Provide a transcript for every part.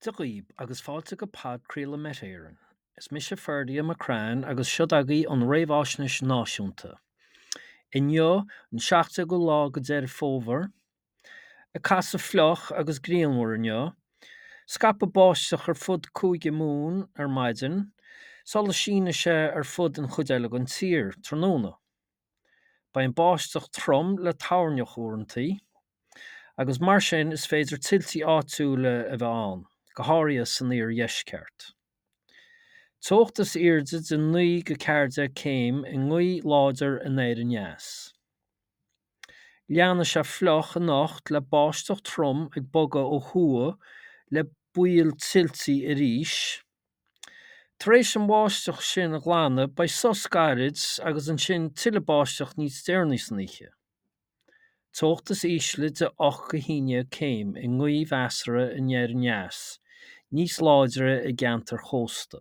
de ghaoibh agus fáilte go pad craoladh met éireann. Is mise Ferdy am Cran agus siodagaí an réamhaisnis náisiúnta. Inniu an 16 go lá go deir fómhair, a casa phleoch agus gríonmhar inniu, scapa báisteach ar fud 5 mún ar maidin, sola síne sé ar fud an chuideile an tír tróna. Ba an báisteach trom le táneach uaireantaí, agus mar sin is féidir tiltí áitiúla a bheith ann, go háirithe san níor dheisceart. Tógtas airde de 9 go cairde céim i ngcaoi láidir in éidir neas. Leanna sé phleoch a nacht le báisteach trom ag bogadh ó thua le buail tiltí a rís. Tar éis an báisteach sin a ghlaanna ba soscairid agus an sin tuile báisteach níos déarnaí san oíche. Tógtas ísle de 8 go híine céim i ngcaoi mheasara in éidir neas, níos láidre i gceantar chósta.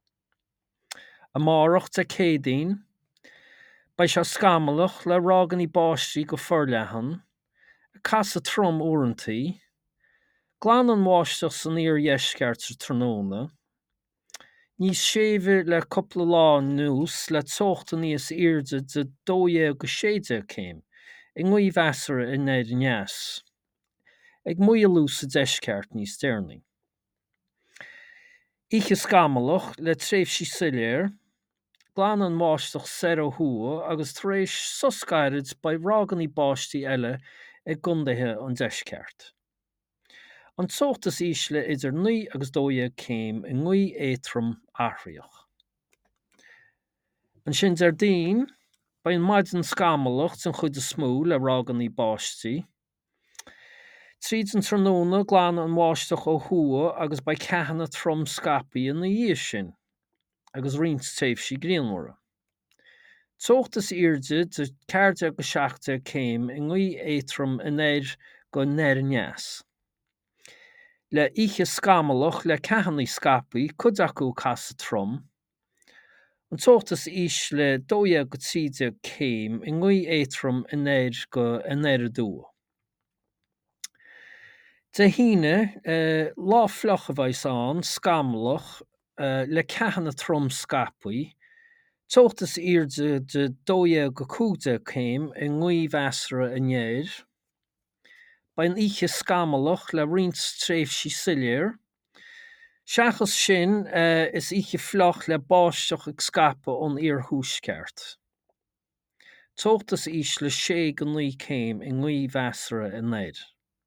Amárach de cédaoin, ba sé scamalach le ráganí báistí go forleathan, a casa trom uaireantaí, glan an bháisteach san níor dheisceart sa tróna, níos séimhe le coppla lá nús le tógta níos airde de 2 go 7 céim, i ngcaoi mheasara in éidir neas, ag muoilús a deisceart níos déarnaí. Oíche scamalach le tréimhsí soiléir, glan an bháisteach sar ó thua agus tar éis soscairid ba ráganí báistí eile ag gundaithe an deisceart. An tógtas ísle idir 9 agus 2 céim i ngcaoi éitrim athraíoch. An sin deardaoin, ba an maidin scamalach san chuid smó le ráganí báistí. Tríd an tróna glan an bháisteach ó thua agus ba ceathanna trom scapaí in na dhiaidh sin, agus rins taobhsí gríonmhara. Tógtas airde de 4 go 7 céim i ngcaoi éitrim in éir go néir neas. Le oíche scamalach le ceathannaí scapaí cud acu casa trom, an tógtas ísle 2 go 10 céim i ngcaoi éitrim in éir go dua. De híine lá phleoch a bheith ann scamalach le ceathanna trom scapaí, tógtas airde de 2 go 15 céim i ngcaoi mheasara in éir, ba an oíche scamalach le rins tréimhsí soiléir, seachas sin is oíche phleoch le báisteach ag scapa ón iarthúsceart. Tógtas ísle 6 go 9 céim i ngcaoi mheasara in éir.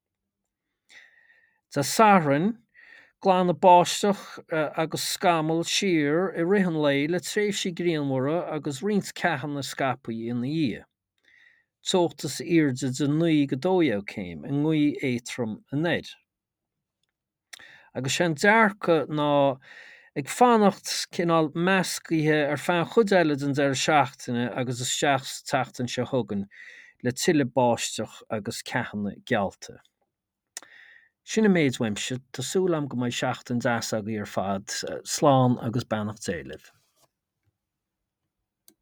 Tá saithreann, glan na báisteach agus scamal siar i rithean lei le tréimhsí gríonmhara agus rins ceathanna scapaí in na dhiaidh. Tógtas airde de 9 go 2 céim i ngcaoi éitrim in éir. Agus sin dearcha ná ag fannacht cinál meascaithe ar feadh chuideile den deir seachtaine agus isteach sa tachtain se thugann le tuile báisteach agus ceathanna gealta. Sinna méid weimse, tásúil am go mbeidh seachtain deas agaí ar fad, slán agus beannacht éilimh.